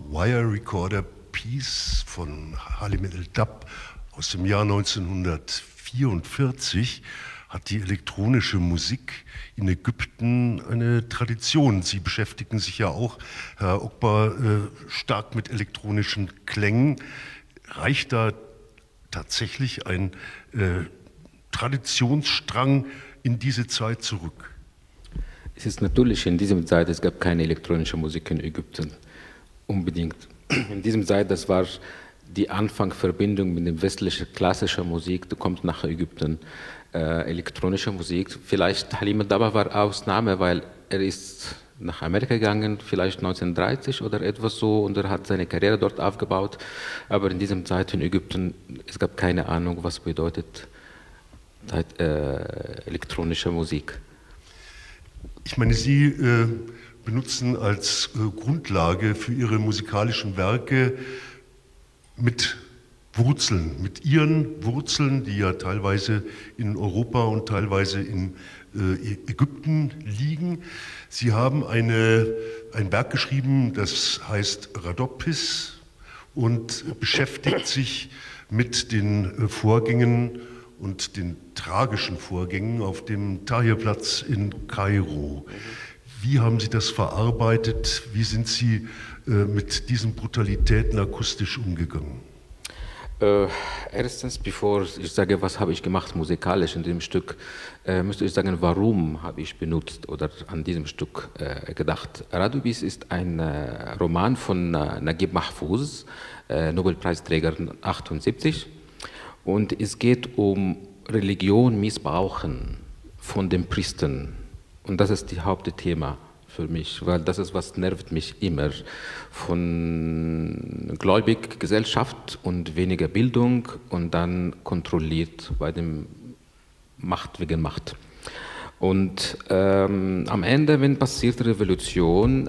Wire Recorder Piece von Halim El-Dabh aus dem Jahr 1944 hat die elektronische Musik in Ägypten eine Tradition. Sie beschäftigen sich ja auch, Herr Ogbar, stark mit elektronischen Klängen. Reicht da tatsächlich ein Traditionsstrang in diese Zeit zurück? Es ist natürlich in dieser Zeit, es gab keine elektronische Musik in Ägypten, unbedingt. In diesem Zeit, das war die Anfangsverbindung mit der westlichen klassischen Musik, du kommst nach Ägypten, elektronische Musik. Vielleicht Halim El-Dabh war Ausnahme, weil er ist nach Amerika gegangen, vielleicht 1930 oder etwas so, und er hat seine Karriere dort aufgebaut. Aber in dieser Zeit in Ägypten, es gab keine Ahnung, was bedeutet elektronische Musik. Ich meine, Sie benutzen als Grundlage für Ihre musikalischen Werke mit Wurzeln, mit Ihren Wurzeln, die ja teilweise in Europa und teilweise in Ägypten liegen. Sie haben ein Werk geschrieben, das heißt Rhodopis und beschäftigt sich mit den Vorgängen und den tragischen Vorgängen auf dem Tahrirplatz in Kairo. Wie haben Sie das verarbeitet? Wie sind Sie mit diesen Brutalitäten akustisch umgegangen? Erstens, bevor ich sage, was habe ich gemacht musikalisch in dem Stück, müsste ich sagen, warum habe ich benutzt oder an diesem Stück gedacht. Rhodopis ist ein Roman von Naguib Mahfouz, Nobelpreisträger 1978, und es geht um Religion missbrauchen von den Priestern. Und das ist das Hauptthema für mich, weil das ist, was nervt mich immer. Von gläubig Gesellschaft und weniger Bildung und dann kontrolliert bei dem Macht wegen Macht. Und am Ende, wenn passiert Revolution,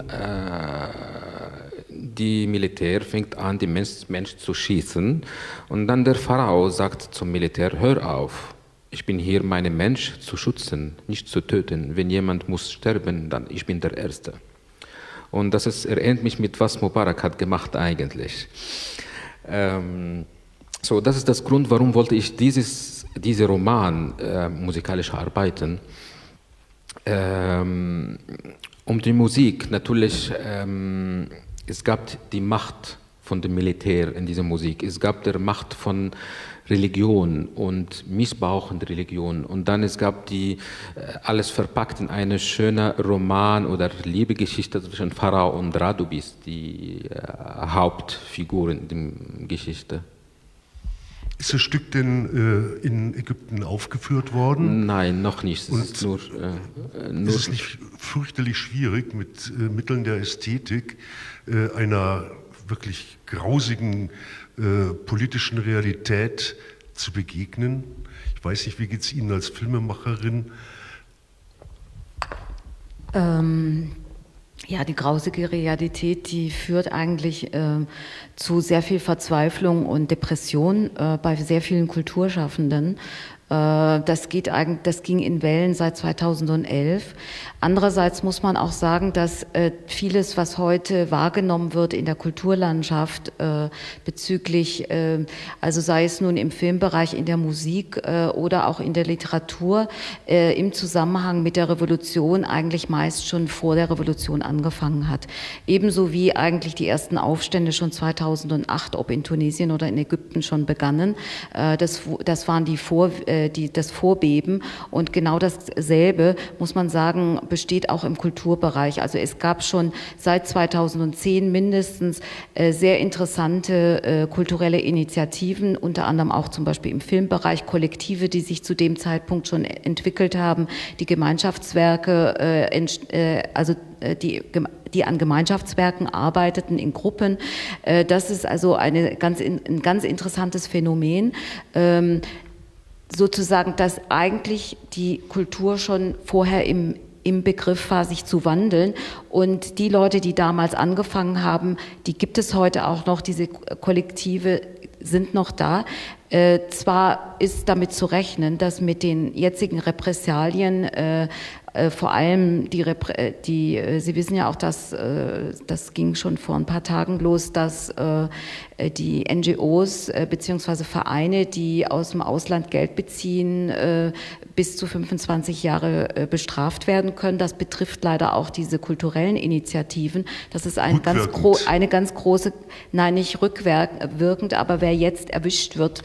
die Militär fängt an, die Menschen zu schießen. Und dann der Pharao sagt zum Militär, hör auf. Ich bin hier, meinen Mensch zu schützen, nicht zu töten. Wenn jemand muss sterben, dann ich bin der Erste. Und das erinnert mich mit was Mubarak hat gemacht eigentlich. So, das ist das Grund, warum wollte ich diese Roman musikalisch arbeiten. Um die Musik natürlich, es gab die Macht von dem Militär in dieser Musik. Es gab die Macht von Religion und missbrauchende Religion. Und dann es gab alles verpackt in eine schöne Roman- oder Liebegeschichte zwischen Pharao und Rhodopis, die Hauptfiguren in der Geschichte. Ist das Stück denn in Ägypten aufgeführt worden? Nein, noch nicht. Ist es nicht fürchterlich schwierig, mit Mitteln der Ästhetik einer wirklich grausigen politischen Realität zu begegnen? Ich weiß nicht, wie geht es Ihnen als Filmemacherin? Ja, die grausige Realität, die führt eigentlich zu sehr viel Verzweiflung und Depression bei sehr vielen Kulturschaffenden. Das ging in Wellen seit 2011. Andererseits muss man auch sagen, dass vieles, was heute wahrgenommen wird in der Kulturlandschaft bezüglich, also sei es nun im Filmbereich, in der Musik oder auch in der Literatur, im Zusammenhang mit der Revolution eigentlich meist schon vor der Revolution angefangen hat. Ebenso wie eigentlich die ersten Aufstände schon 2008, ob in Tunesien oder in Ägypten, schon begannen. Das waren das Vorbeben, und genau dasselbe, muss man sagen, besteht auch im Kulturbereich. Also es gab schon seit 2010 mindestens sehr interessante kulturelle Initiativen, unter anderem auch zum Beispiel im Filmbereich, Kollektive, die sich zu dem Zeitpunkt schon entwickelt haben, die Gemeinschaftswerke, die an Gemeinschaftswerken arbeiteten in Gruppen. Das ist also ein ganz interessantes Phänomen. Sozusagen, dass eigentlich die Kultur schon vorher im Begriff war, sich zu wandeln. Und die Leute, die damals angefangen haben, die gibt es heute auch noch, diese Kollektive sind noch da. Zwar ist damit zu rechnen, dass mit den jetzigen Repressalien vor allem Sie wissen ja auch, dass das ging schon vor ein paar Tagen los, dass die NGOs beziehungsweise Vereine, die aus dem Ausland Geld beziehen, bis zu 25 Jahre bestraft werden können. Das betrifft leider auch diese kulturellen Initiativen. Das ist eine ganz große, nein, nicht rückwirkend, aber wer jetzt erwischt wird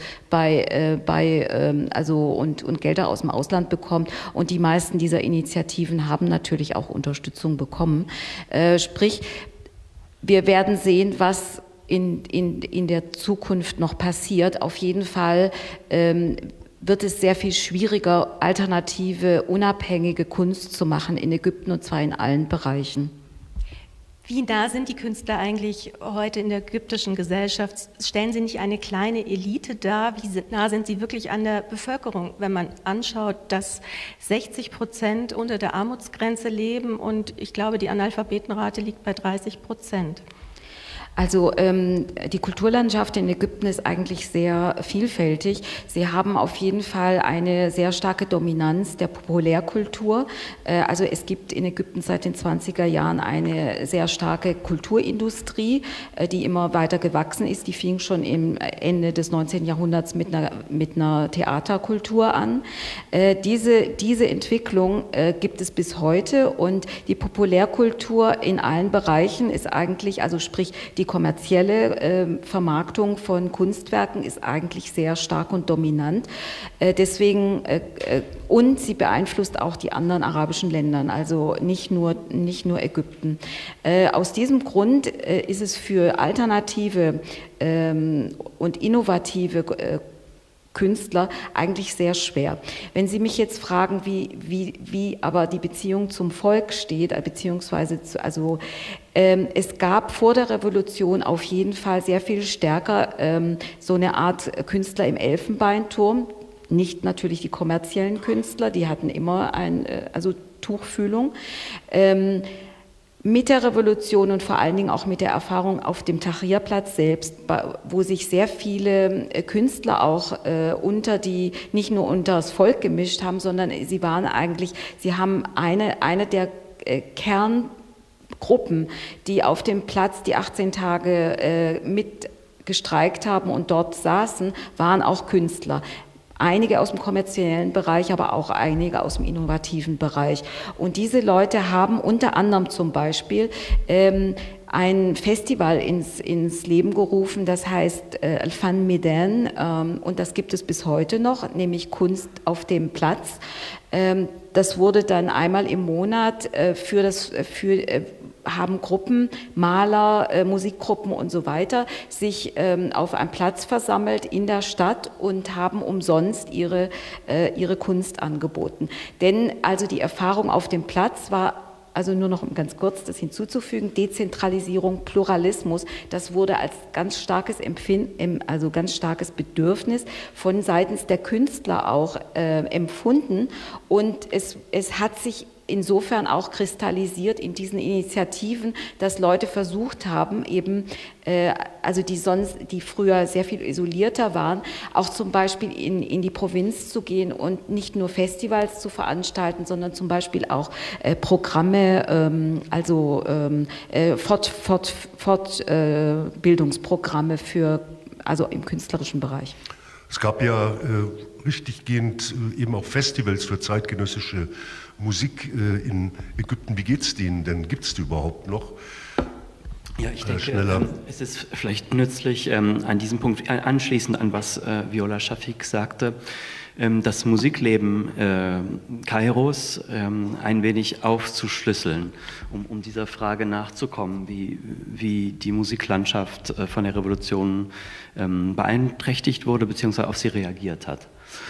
und Gelder aus dem Ausland bekommt, und die meisten dieser Initiativen haben natürlich auch Unterstützung bekommen. Sprich, wir werden sehen, was in der Zukunft noch passiert. Auf jeden Fall wird es sehr viel schwieriger, alternative, unabhängige Kunst zu machen in Ägypten, und zwar in allen Bereichen. Wie nah sind die Künstler eigentlich heute in der ägyptischen Gesellschaft? Stellen sie nicht eine kleine Elite dar? Wie nah sind sie wirklich an der Bevölkerung, wenn man anschaut, dass 60% unter der Armutsgrenze leben und ich glaube, die Analphabetenrate liegt bei 30%? Also die Kulturlandschaft in Ägypten ist eigentlich sehr vielfältig. Sie haben auf jeden Fall eine sehr starke Dominanz der Populärkultur. Also es gibt in Ägypten seit den 20er Jahren eine sehr starke Kulturindustrie, die immer weiter gewachsen ist. Die fing schon im Ende des 19. Jahrhunderts mit einer Theaterkultur an. Diese Entwicklung gibt es bis heute, und die Populärkultur in allen Bereichen ist eigentlich, also sprich die kommerzielle Vermarktung von Kunstwerken ist eigentlich sehr stark und dominant. Und sie beeinflusst auch die anderen arabischen Länder, also nicht nur Ägypten. Aus diesem Grund ist es für alternative und innovative Künstler eigentlich sehr schwer. Wenn Sie mich jetzt fragen, wie aber die Beziehung zum Volk steht, beziehungsweise es gab vor der Revolution auf jeden Fall sehr viel stärker so eine Art Künstler im Elfenbeinturm, nicht natürlich die kommerziellen Künstler, die hatten immer Tuchfühlung. Mit der Revolution und vor allen Dingen auch mit der Erfahrung auf dem Tahrirplatz selbst, wo sich sehr viele Künstler auch nicht nur unter das Volk gemischt haben, sondern sie haben eine der Kerngruppen, die auf dem Platz die 18 Tage mit gestreikt haben und dort saßen, waren auch Künstler. Einige aus dem kommerziellen Bereich, aber auch einige aus dem innovativen Bereich. Und diese Leute haben unter anderem zum Beispiel ein Festival ins Leben gerufen, das heißt Al-Fan Medan, und das gibt es bis heute noch, nämlich Kunst auf dem Platz. Das wurde dann einmal im Monat haben Gruppen, Maler, Musikgruppen und so weiter sich auf einem Platz versammelt in der Stadt und haben umsonst ihre Kunst angeboten. Denn also die Erfahrung auf dem Platz war, also nur noch um ganz kurz das hinzuzufügen, Dezentralisierung, Pluralismus, das wurde als ganz starkes ganz starkes Bedürfnis von seitens der Künstler auch empfunden, und es hat sich insofern auch kristallisiert in diesen Initiativen, dass Leute versucht haben, eben, die früher sehr viel isolierter waren, auch zum Beispiel in die Provinz zu gehen und nicht nur Festivals zu veranstalten, sondern zum Beispiel auch Programme, Fortbildungsprogramme im künstlerischen Bereich. Es gab ja richtiggehend eben auch Festivals für zeitgenössische Musik in Ägypten. Wie geht's denen denn? Gibt es die überhaupt noch? Ja, ich denke, es ist vielleicht nützlich, an diesem Punkt anschließend an was Viola Shafik sagte, das Musikleben Kairos ein wenig aufzuschlüsseln, um dieser Frage nachzukommen, wie die Musiklandschaft von der Revolution beeinträchtigt wurde bzw. auf sie reagiert hat.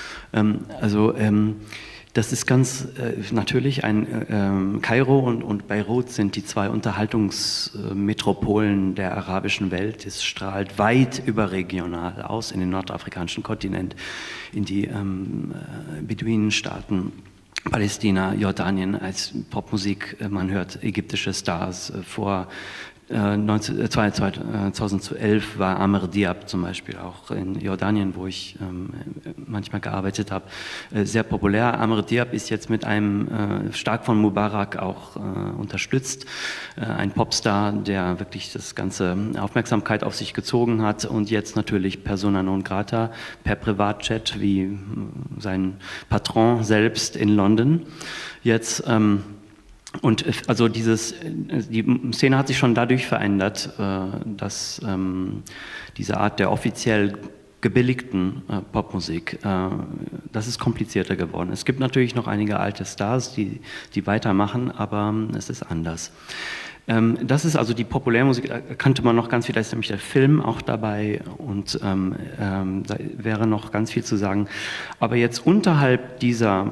Das ist ganz natürlich Kairo und Beirut sind die zwei Unterhaltungsmetropolen der arabischen Welt. Es strahlt weit überregional aus in den nordafrikanischen Kontinent, in die Beduinenstaaten, Palästina, Jordanien als Popmusik. Man hört ägyptische Stars vor 2011 war Amr Diab zum Beispiel auch in Jordanien, wo ich manchmal gearbeitet habe, sehr populär. Amr Diab ist jetzt mit einem stark von Mubarak auch unterstützt, ein Popstar, der wirklich das ganze Aufmerksamkeit auf sich gezogen hat und jetzt natürlich persona non grata per Privatjet wie sein Patron selbst in London. Jetzt und also die Szene hat sich schon dadurch verändert, dass diese Art der offiziell gebilligten Popmusik, das ist komplizierter geworden. Es gibt natürlich noch einige alte Stars, die weitermachen, aber es ist anders. Das ist also die Populärmusik, da könnte man noch ganz viel, da ist nämlich der Film auch dabei und da wäre noch ganz viel zu sagen. Aber jetzt unterhalb dieser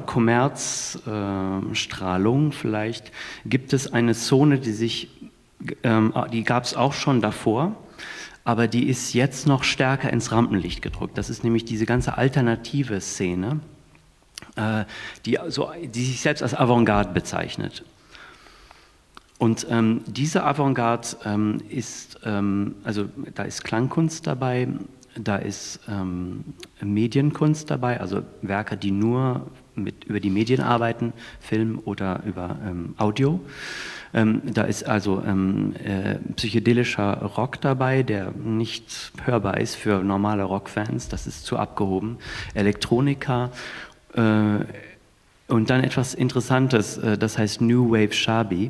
Kommerzstrahlung vielleicht gibt es eine Zone, die gab es auch schon davor, aber die ist jetzt noch stärker ins Rampenlicht gedrückt. Das ist nämlich diese ganze alternative Szene, die sich selbst als Avantgarde bezeichnet. Und diese Avantgarde ist, also da ist Klangkunst dabei, da ist Medienkunst dabei, also Werke, die nur über die Medien arbeiten, Film oder über Audio. Da ist also psychedelischer Rock dabei, der nicht hörbar ist für normale Rockfans, das ist zu abgehoben. Elektronika und dann etwas Interessantes, das heißt New Wave Shabi.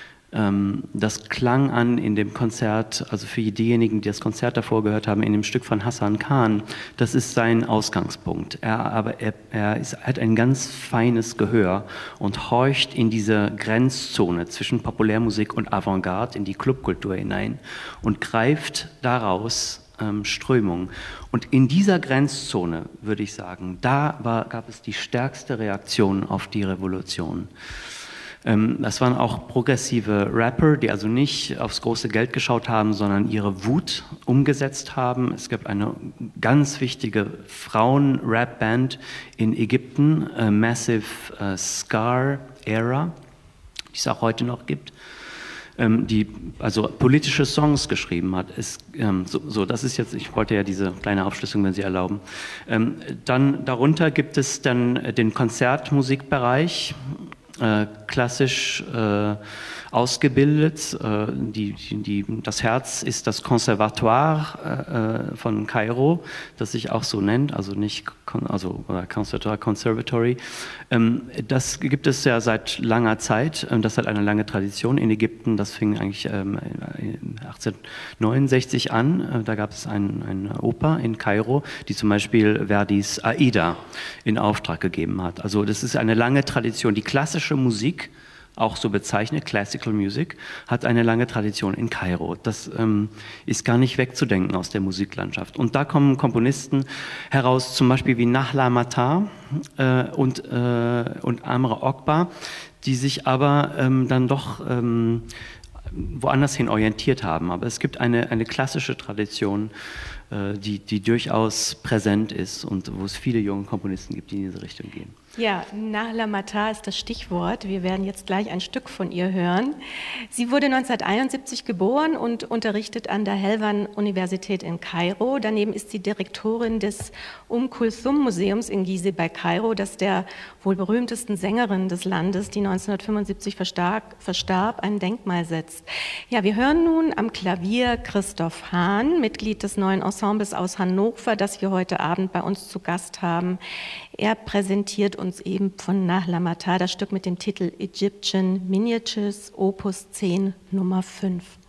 Das klang an in dem Konzert, also für diejenigen, die das Konzert davor gehört haben, in dem Stück von Hassan Khan, das ist sein Ausgangspunkt. Er hat ein ganz feines Gehör und horcht in diese Grenzzone zwischen Populärmusik und Avantgarde, in die Clubkultur hinein und greift daraus Strömungen. Und in dieser Grenzzone, würde ich sagen, gab es die stärkste Reaktion auf die Revolution. Das waren auch progressive Rapper, die also nicht aufs große Geld geschaut haben, sondern ihre Wut umgesetzt haben. Es gab eine ganz wichtige Frauen-Rap-Band in Ägypten, Massive Scar Era, die es auch heute noch gibt, die also politische Songs geschrieben hat. Das ist jetzt, ich wollte ja diese kleine Aufschlüsselung, wenn Sie erlauben. Dann darunter gibt es dann den Konzertmusikbereich, klassisch ausgebildet. Das Herz ist das Conservatoire von Kairo, das sich auch so nennt, also nicht oder Conservatory. Das gibt es ja seit langer Zeit. Das hat eine lange Tradition in Ägypten. Das fing eigentlich 1869 an. Da gab es eine Oper in Kairo, die zum Beispiel Verdis Aida in Auftrag gegeben hat. Also das ist eine lange Tradition. Die klassische Musik, auch so bezeichnet, Classical Music, hat eine lange Tradition in Kairo. Das ist gar nicht wegzudenken aus der Musiklandschaft. Und da kommen Komponisten heraus, zum Beispiel wie Nahla Matar und Amr Okba, die sich aber dann doch woanders hin orientiert haben. Aber es gibt eine klassische Tradition, die durchaus präsent ist und wo es viele junge Komponisten gibt, die in diese Richtung gehen. Ja, Nahla Matar ist das Stichwort. Wir werden jetzt gleich ein Stück von ihr hören. Sie wurde 1971 geboren und unterrichtet an der Helwan-Universität in Kairo. Daneben ist sie Direktorin des Kulthum-Museums in Gizeh bei Kairo, das der wohl berühmtesten Sängerin des Landes, die 1975 verstarb, ein Denkmal setzt. Ja, wir hören nun am Klavier Christoph Hahn, Mitglied des neuen Ensembles aus Hannover, das wir heute Abend bei uns zu Gast haben. Er präsentiert uns eben von Nahla Matar das Stück mit dem Titel Egyptian Miniatures, Opus 10, Nummer 5.